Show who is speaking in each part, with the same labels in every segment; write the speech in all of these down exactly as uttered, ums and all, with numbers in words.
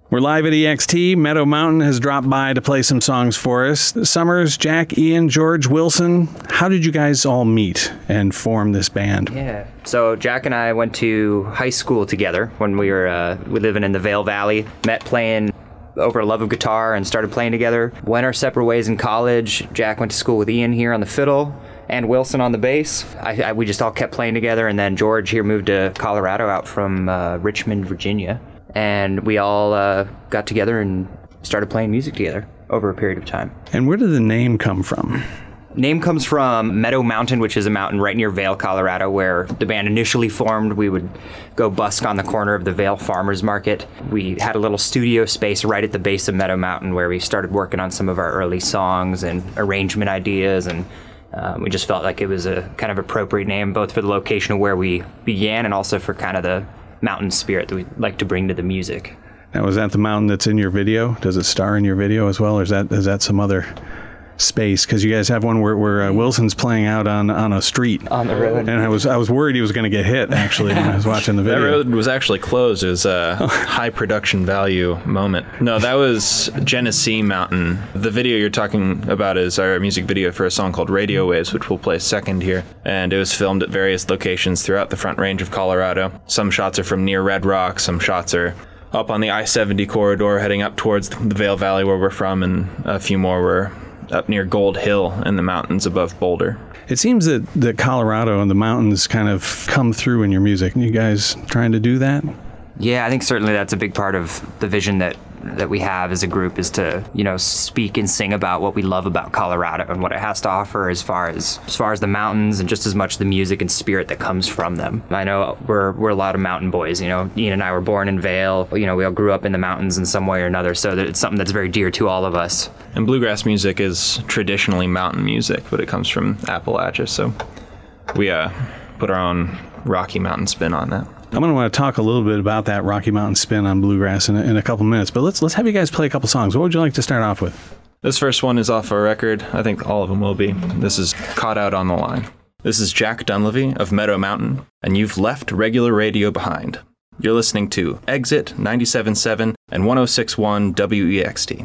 Speaker 1: We're live at E X T. Meadow Mountain has dropped by to play some songs for us. Summers, Jack, Ian, George, Wilson, how did you guys all meet and form this band?
Speaker 2: Yeah. So Jack and I went to high school together when we were uh, we living in the Vail Valley. Met playing over a love of guitar and started playing together. Went our separate ways in college. Jack went to school with Ian here on the fiddle and Wilson on the bass. I, I, we just all kept playing together, and then George here moved to Colorado out from uh, Richmond, Virginia. And we all uh, got together and started playing music together over a period of time.
Speaker 1: And where did the name come from?
Speaker 2: Name comes from Meadow Mountain, which is a mountain right near Vail, Colorado, where the band initially formed. We would go busk on the corner of the Vail Farmers Market. We had a little studio space right at the base of Meadow Mountain where we started working on some of our early songs and arrangement ideas, and um, we just felt like it was a kind of appropriate name both for the location of where we began and also for kind of the mountain spirit that we like to bring to the music.
Speaker 1: Now, is that the mountain that's in your video? Does it star in your video as well, or is that is that some other space? Because you guys have one where, where uh, Wilson's playing out on, on a street
Speaker 2: on the road,
Speaker 1: and I was I was worried he was going to get hit actually when I was watching the video.
Speaker 3: That road was actually closed. It was a high production value moment. No, that was Genesee Mountain. The video you're talking about is our music video for a song called Radio Waves, which we'll play second here. And it was filmed at various locations throughout the Front Range of Colorado. Some shots are from near Red Rock. Some shots are up on the I seventy corridor heading up towards the Vail Valley where we're from, and a few more were up near Gold Hill in the mountains above Boulder.
Speaker 1: It seems that, that Colorado and the mountains kind of come through in your music. Are you guys trying to do that?
Speaker 2: Yeah, I think certainly that's a big part of the vision that that we have as a group, is to, you know, speak and sing about what we love about Colorado and what it has to offer as far as as far as the mountains and just as much the music and spirit that comes from them. I know we're we're a lot of mountain boys, you know. Ian and I were born in Vail. You know, we all grew up in the mountains in some way or another, so that it's something that's very dear to all of us.
Speaker 3: And bluegrass music is traditionally mountain music, but it comes from Appalachia, so we uh, put our own Rocky Mountain spin on that.
Speaker 1: I'm going to want to talk a little bit about that Rocky Mountain spin on bluegrass in a, in a couple minutes, but let's let's have you guys play a couple songs. What would you like to start off with?
Speaker 3: This first one is off our record. I think all of them will be. This is Caught Out on the Line. This is Jack Dunleavy of Meadow Mountain, and you've left regular radio behind. You're listening to Exit ninety-seven point seven and one oh six point one W E X T.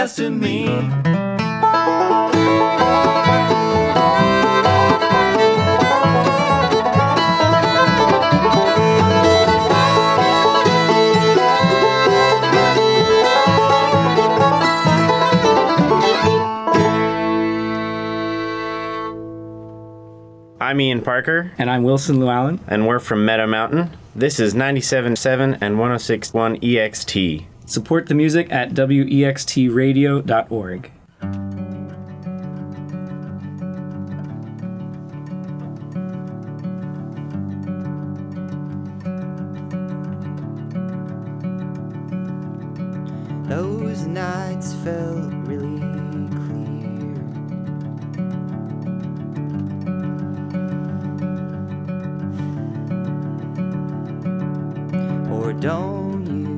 Speaker 4: best of me.
Speaker 5: I'm Ian Parker.
Speaker 6: And I'm Wilson Llewellyn.
Speaker 5: And we're from Meadow Mountain. This is ninety-seven point seven and one oh six point one E X T.
Speaker 6: Support the music at W E X T radio dot org.
Speaker 4: Those nights felt really clear. Or don't you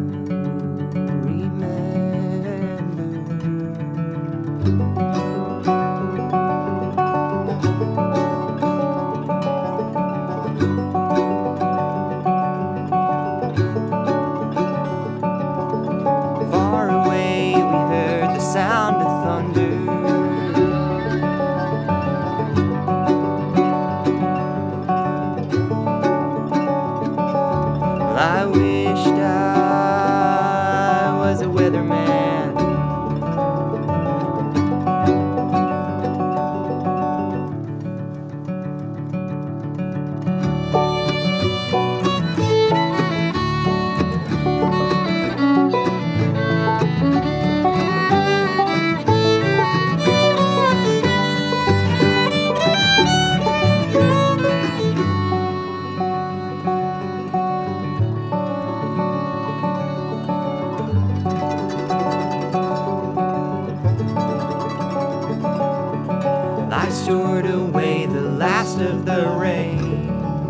Speaker 4: stored away the last of the rain.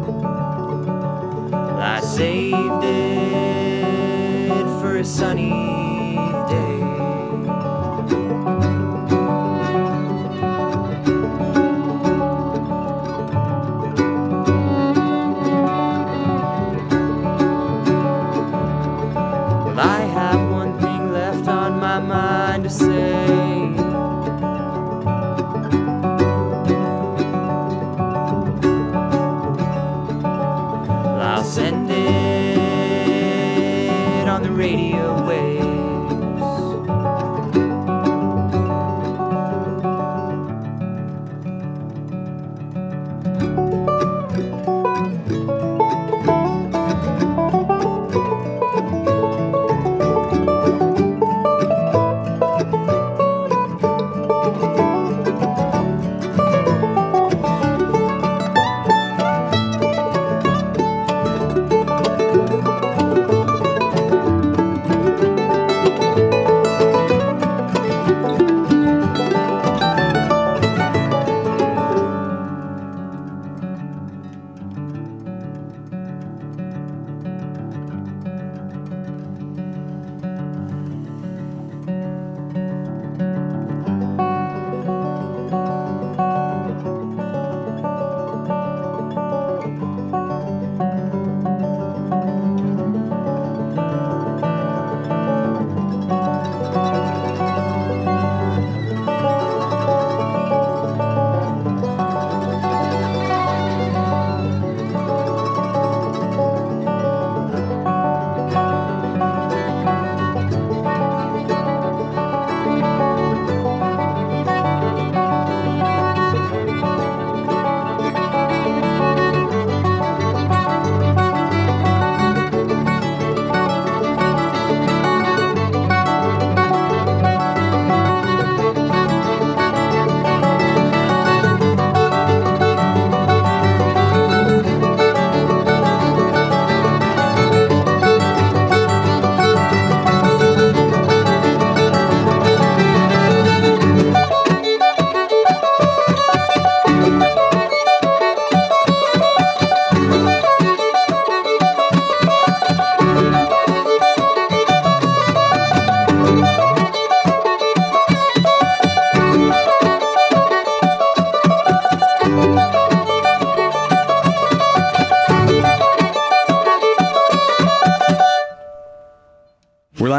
Speaker 4: I saved it for a sunny day. Well, I have one thing left on my mind to say. Send it on the radio wave.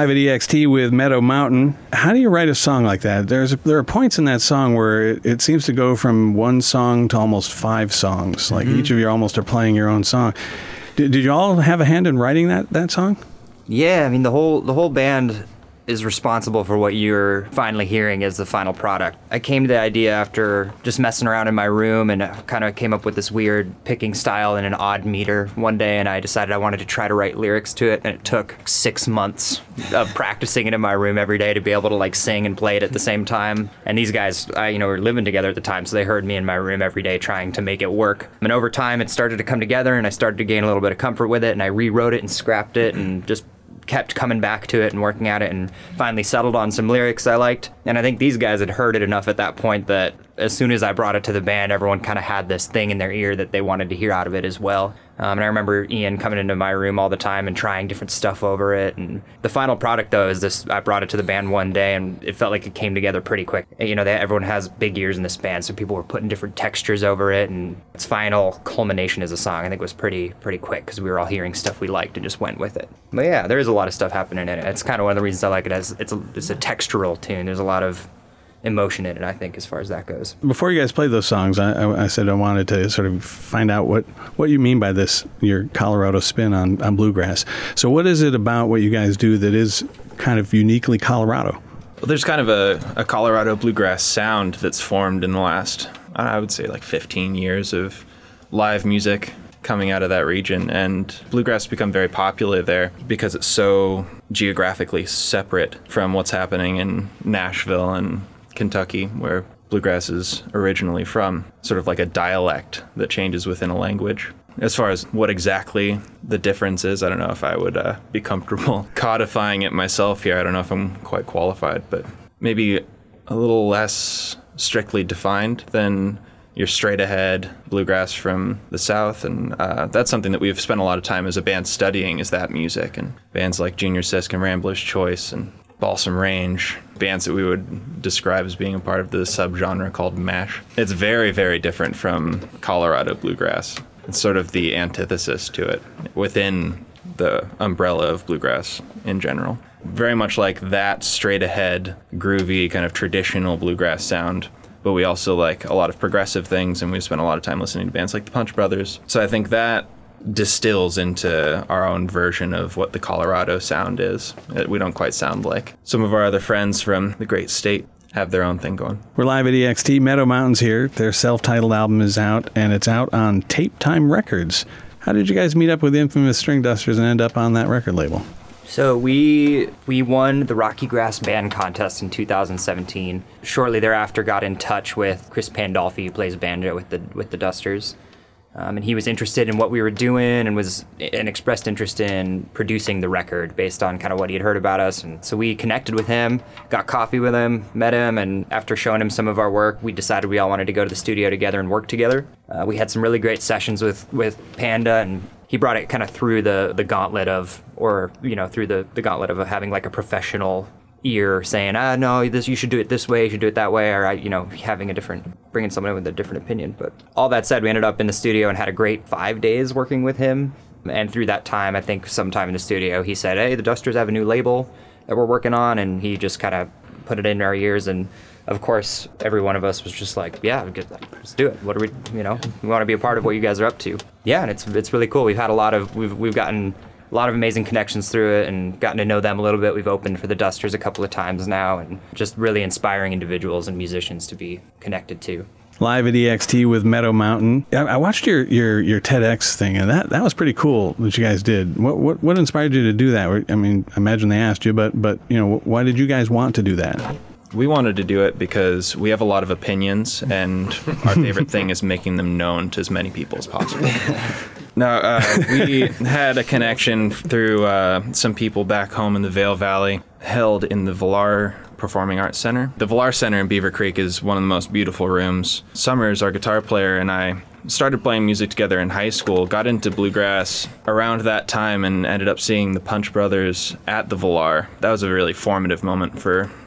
Speaker 1: live at E X T with Meadow Mountain. How do you write a song like that? There's there are points in that song where it, it seems to go from one song to almost five songs. Like mm-hmm. each of you almost are playing your own song. Did, did you all have a hand in writing that, that song?
Speaker 2: Yeah, I mean the whole the whole band is responsible for what you're finally hearing as the final product. I came to the idea after just messing around in my room and kind of came up with this weird picking style in an odd meter one day, and I decided I wanted to try to write lyrics to it, and it took six months of practicing it in my room every day to be able to like sing and play it at the same time. And these guys, I, you know, were living together at the time, so they heard me in my room every day trying to make it work. And over time it started to come together, and I started to gain a little bit of comfort with it, and I rewrote it and scrapped it and just kept coming back to it and working at it, and finally settled on some lyrics I liked. And I think these guys had heard it enough at that point that as soon as I brought it to the band, everyone kind of had this thing in their ear that they wanted to hear out of it as well. Um, and I remember Ian coming into my room all the time and trying different stuff over it. And the final product, though, is this. I brought it to the band one day, and it felt like it came together pretty quick. You know, they, everyone has big ears in this band, so people were putting different textures over it. And its final culmination as a song, I think, was pretty pretty quick because we were all hearing stuff we liked and just went with it. But yeah, there is a lot of stuff happening in it. It's kind of one of the reasons I like it as it's a, it's a textural tune. There's a lot of emotion in it, I think, as far as that goes. Before
Speaker 1: you guys played those songs, I, I, I said I wanted to sort of find out what, what you mean by this, your Colorado spin on, on bluegrass. So what is it about what you guys do that is kind of uniquely Colorado?
Speaker 3: Well, there's kind of a, a Colorado bluegrass sound that's formed in the last, I would say, like fifteen years of live music coming out of that region, and bluegrass has become very popular there because it's so geographically separate from what's happening in Nashville and Kentucky, where bluegrass is originally from, sort of like a dialect that changes within a language. As far as what exactly the difference is, I don't know if I would uh, be comfortable codifying it myself here. I don't know if I'm quite qualified, but maybe a little less strictly defined than your straight ahead bluegrass from the South. And uh, that's something that we've spent a lot of time as a band studying, is that music. And bands like Junior Sisk and Rambler's Choice and Balsam Range, bands that we would describe as being a part of the subgenre called mash. It's very, very different from Colorado bluegrass. It's sort of the antithesis to it within the umbrella of bluegrass in general. Very much like that straight ahead, groovy, kind of traditional bluegrass sound. But we also like a lot of progressive things, and we spent a lot of time listening to bands like the Punch Brothers. So I think that distills into our own version of what the Colorado sound is. We don't quite sound like some of our other friends from the great state have their own thing going.
Speaker 1: We're live at E X T. Meadow Mountain's here. Their self-titled album is out, and it's out on Tape Time Records. How did you guys meet up with the infamous String Dusters and end up on that record label?
Speaker 2: So we we won the Rocky Grass Band Contest in two thousand seventeen. Shortly thereafter, got in touch with Chris Pandolfi, who plays banjo with the with the Dusters. Um, and he was interested in what we were doing and was and expressed interest in producing the record based on kind of what he had heard about us. And so we connected with him, got coffee with him, met him, and after showing him some of our work, we decided we all wanted to go to the studio together and work together. Uh, we had some really great sessions with, with Panda, and he brought it kind of through the, the gauntlet of, or, you know, through the, the gauntlet of having like a professional ear saying, ah, no, this, you should do it this way, you should do it that way, or, you know, having a different, bringing someone in with a different opinion. But all that said, we ended up in the studio and had a great five days working with him. And through that time, I think sometime in the studio, he said, hey, the Dusters have a new label that we're working on, and he just kind of put it in our ears. And of course, every one of us was just like, yeah, let's do it. What are we, you know, we want to be a part of what you guys are up to. Yeah, and it's it's really cool. We've had a lot of, we've we've gotten a lot of amazing connections through it and gotten to know them a little bit. We've opened for the Dusters a couple of times now, and just really inspiring individuals and musicians to be connected to.
Speaker 1: Live at E X T with Meadow Mountain. I watched your, your, your TEDx thing, and that, that was pretty cool that you guys did. What what what inspired you to do that? I mean, I imagine they asked you, but but you know, why did you guys want to do that?
Speaker 3: We wanted to do it because we have a lot of opinions, and our favorite thing is making them known to as many people as possible. Now, uh, we had a connection through uh, some people back home in the Vail Valley, held in the Villar Performing Arts Center. The Villar Center in Beaver Creek is one of the most beautiful rooms. Summers, our guitar player, and I started playing music together in high school, got into bluegrass around that time, and ended up seeing the Punch Brothers at the Villar. That was a really formative moment for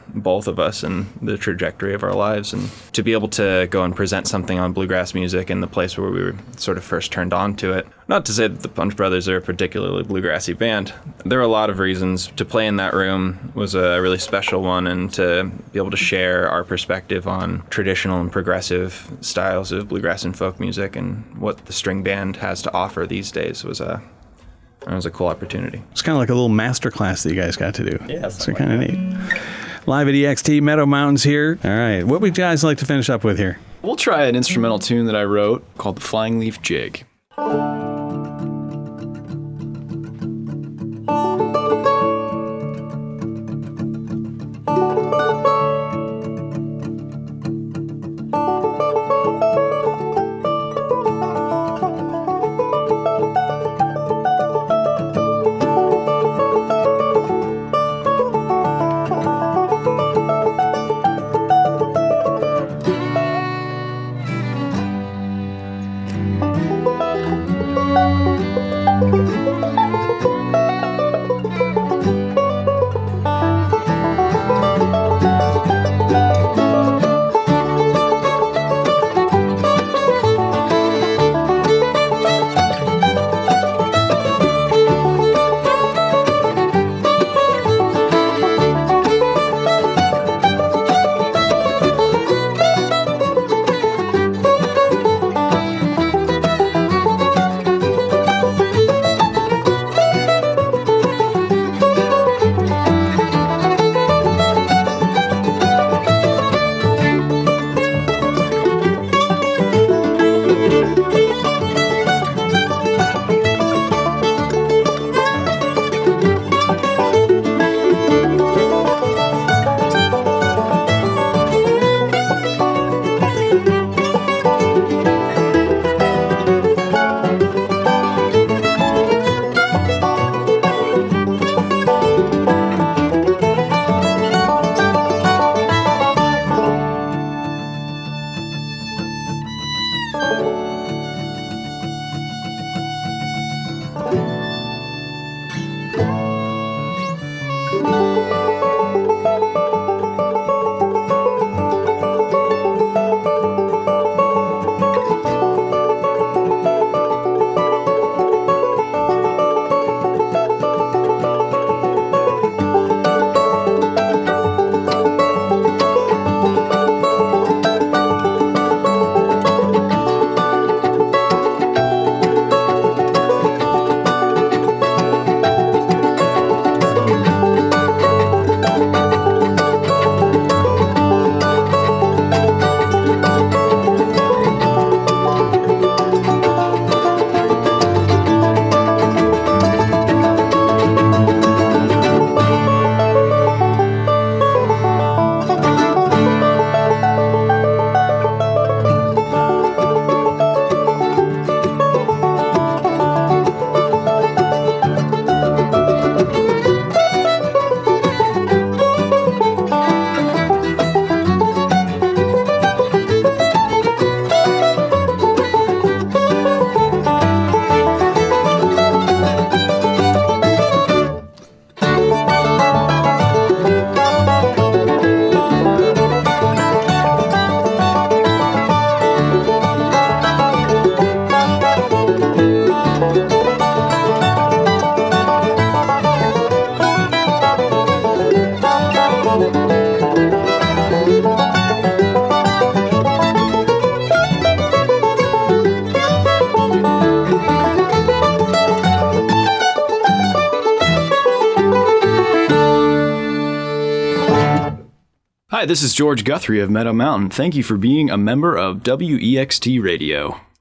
Speaker 3: both of us and the trajectory of our lives. And to be able to go and present something on bluegrass music in the place where we were sort of first turned on to it. Not to say that the Punch Brothers are a particularly bluegrassy band. There are a lot of reasons. To play in that room was a really special one, and to be able to share our perspective on traditional and progressive styles of bluegrass and folk music and what the string band has to offer these days was a It was a cool opportunity.
Speaker 1: It's kind of like a little master class that you guys got to do.
Speaker 2: Yeah,
Speaker 1: so kind of neat. Live at E X T, Meadow Mountains here. All right, what would you guys like to finish up with here?
Speaker 7: We'll try an instrumental tune that I wrote called the Flying Leaf Jig. Hi, this is George Guthrie of Meadow Mountain. Thank you for being a member of W E X T Radio.